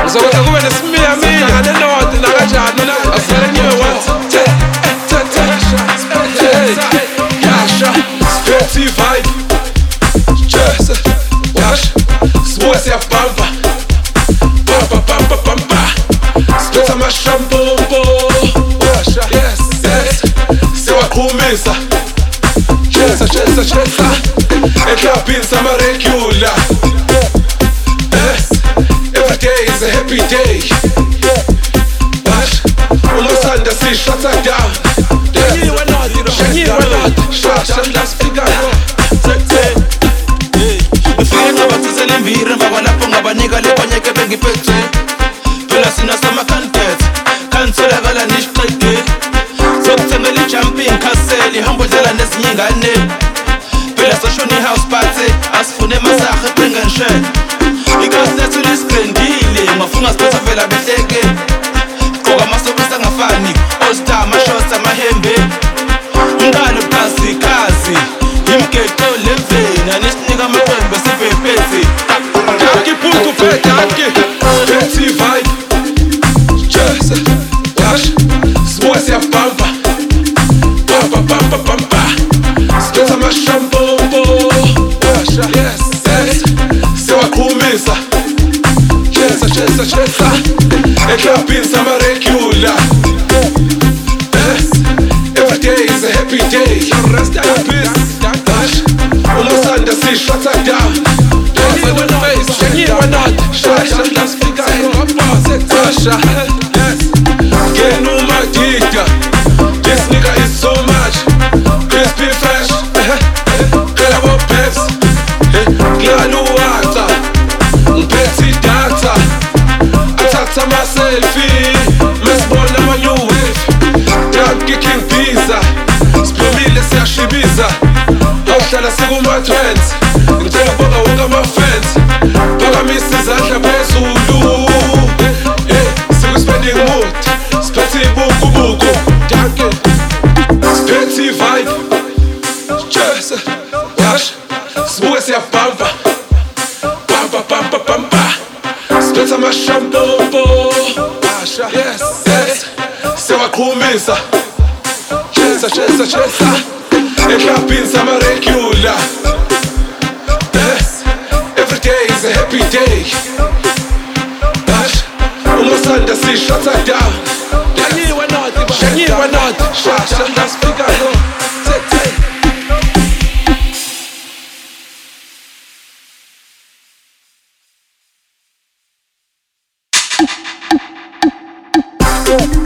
uzokwenza kube nesimiya nenodi nakanjani asele niwe what yasha spirity vibe just yasha sibuke siyabamba bamba spirita amashambombo yasha yes siwaqhumisa chesa eklabhini sama-regular every day is a happy day umasanda si-shut down ngifike ngabathusela imviri emva kwalapho ngabanika lekhonyeke bengiphethe phela sina sama-candidates kanitholakala nishiqede sokuthengela i-jumping castle ihambo dlala nezinye ingane phela soshona i-house party asifune masaha ebrengenshel ikasi lethu lisgrendile ngafunga siphetha vela behleke gqoka amasobisa angafani all-star amashots amahembe umngane bukhazikhazi imgeqo lemveni anisinika amaqembe sibhebhezi Danke punto per danke Fancy vibe Just Wash Sibuke siyabamba Bamba Spitha amashambombo Washa Yes Siwaqhumisa Chesa eklabhini sama-regular every day is a happy day umasanda si-shut down ngena umadida this nigga is so much crispy fresh qela bo-peps kulala uwata ngiphethe idatha athatha ama-selfie mesibona ama-new wave danke king pizza siphumile siyashibiza awuhlala sikuma-trends ngicela ukubonga wonke ama-fans phakamisa izandla phezulu siku-spending mood siphethe ibukubuku danke siphethe vibe just wash sibuke siyabamba bamba spitha amashambombo yes siwaqhumisa chesa eklabhini sama-regular every day is a happy day umasanda si-shut down shanyiwe not shasha